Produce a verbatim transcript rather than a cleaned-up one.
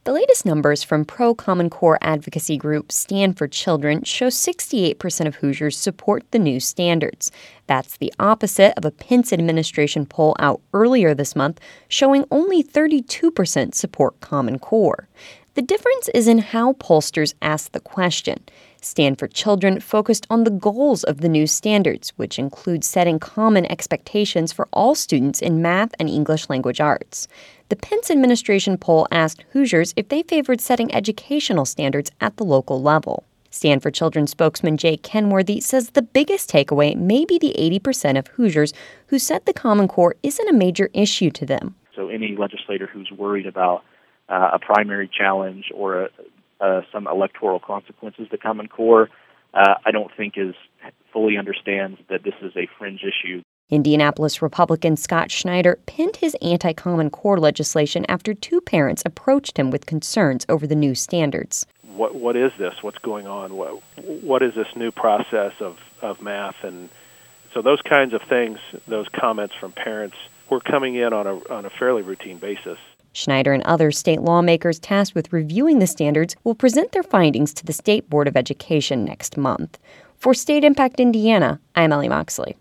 The latest numbers from pro-Common Core advocacy group Stand for Children show sixty-eight percent of Hoosiers support the new standards. That's the opposite of a Pence administration poll out earlier this month showing only thirty-two percent support Common Core. The difference is in how pollsters ask the question. Stand for Children focused on the goals of the new standards, which include setting common expectations for all students in math and English language arts. The Pence administration poll asked Hoosiers if they favored setting educational standards at the local level. Stand for Children spokesman Jay Kenworthy says the biggest takeaway may be the eighty percent of Hoosiers who said the Common Core isn't a major issue to them. So any legislator who's worried about uh, a primary challenge or a Uh, some electoral consequences to Common Core, uh, I don't think is fully understands that this is a fringe issue. Indianapolis Republican Scott Schneider pinned his anti-Common Core legislation after two parents approached him with concerns over the new standards. What What is this? What's going on? What, what is this new process of, of math? And so those kinds of things, those comments from parents were coming in on a on a fairly routine basis. Schneider and other state lawmakers tasked with reviewing the standards will present their findings to the State Board of Education next month. For State Impact Indiana, I'm Ellie Moxley.